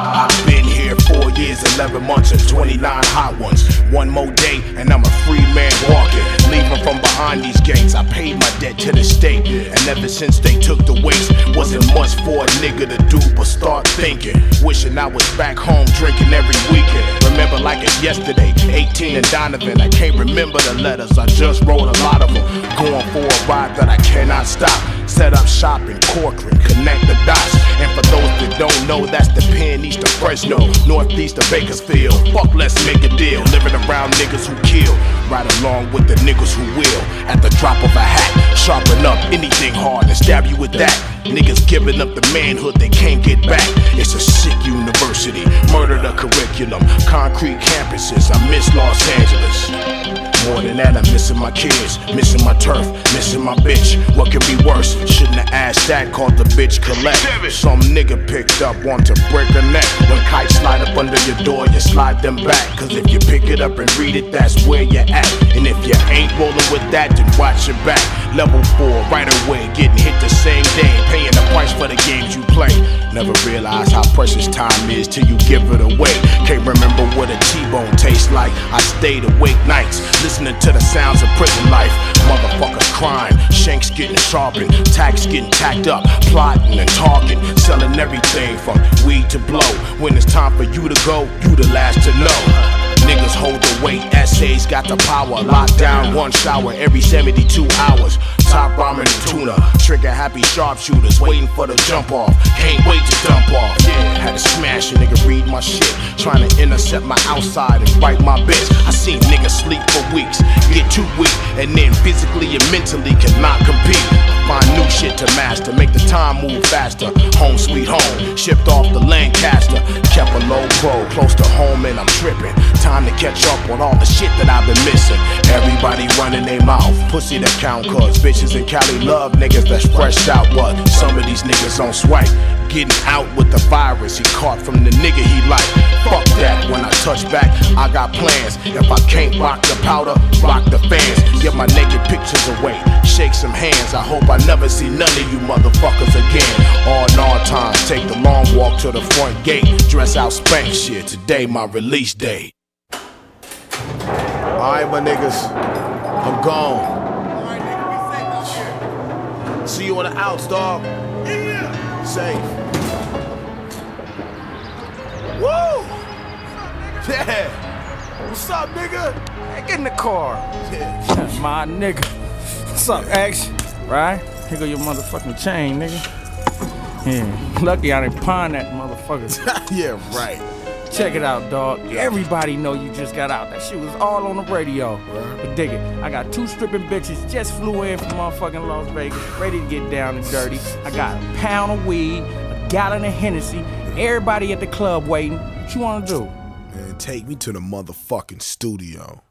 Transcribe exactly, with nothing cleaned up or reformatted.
I've been here four years, eleven months, and twenty-nine hot ones. One more day, and I'm a free man walking. Leaving from behind these gates, I paid my debt to the state. And ever since they took the weights, wasn't much for a nigga to do but start thinking. Wishing I was back home drinking every weekend. Remember like it's yesterday, eighteen and Donovan. I can't remember the letters, I just wrote a lot of them. Going for a ride that I cannot stop. Set up shop in Corcoran, connect the dots. And for those that don't know, that's the pen east of Fresno, northeast of Bakersfield. Fuck, let's make a deal. Living around niggas who kill, right along with the niggas who will. At the drop of a hat, sharpen up anything hard and stab you with that. Niggas giving up the manhood they can't get back. It's a sick university, murder the curriculum, concrete campuses. I miss Los Angeles. More than that, I'm missing my kids, missing my turf, missing my bitch. What could be worse? Shouldn't have asked that, called the bitch collect. Some nigga picked up, want to break a neck. When kites slide up under your door, you slide them back. Cause if you pick it up and read it, that's where you're at. And if you ain't rolling with that, then watch your back. Level four, right away, getting hit the same day. Paying the price for the games you play. Never realize how precious time is till you give it away. Can't remember what a T-bone tastes like. I stayed awake nights, listening to the sounds of prison life. Motherfuckers crying, shanks getting sharpened, tacks getting tacked up, plotting and talking, selling everything from weed to blow. When it's time for you to go, you the last to know. Niggas hold the weight, essays got the power. Lockdown, one shower every seventy-two hours. Top ramen and tuna, trigger happy sharpshooters, waiting for the jump off. Can't wait to dump off. Yeah, had to smash a nigga, read my shit, trying to intercept my outside and bite my bitch. I seen niggas sleep for weeks, get too weak, and then physically and mentally cannot compete. Find new shit to master, make the time move faster. Home sweet home, shipped off the Lancaster. Kept a low pro, close to home and I'm tripping. Time to catch up on all the shit that I've been missing. Everybody running their mouth, pussy to count, cause bitches in Cali love niggas that's fresh out. But some of these niggas on swipe, getting out with the virus he caught from the nigga he like. Fuck that, when I touch back, I got plans. If I can't rock the powder, rock the fans. Get my naked pictures away, shake some hands. I hope I never see none of you motherfuckers again. All in all time, take the long walk to the front gate. Dress out spank shit, today my release date. Alright my niggas, I'm gone. Alright nigga, be safe out here. See you on the outs, dog. Yeah. Safe. Woo! Yeah. What's up, nigga? Hey, get in the car. Yeah. That's my nigga. What's up, X? Right? Here go your motherfucking chain, nigga. Yeah. Lucky I didn't pawn that motherfucker. Yeah, right. Check it out, dog. Everybody know you just got out. That shit was all on the radio. Right. But dig it, I got two stripping bitches just flew in from motherfucking Las Vegas, ready to get down and dirty. I got a pound of weed, a gallon of Hennessy, everybody at the club waiting. What you wanna do? Man, take me to the motherfucking studio.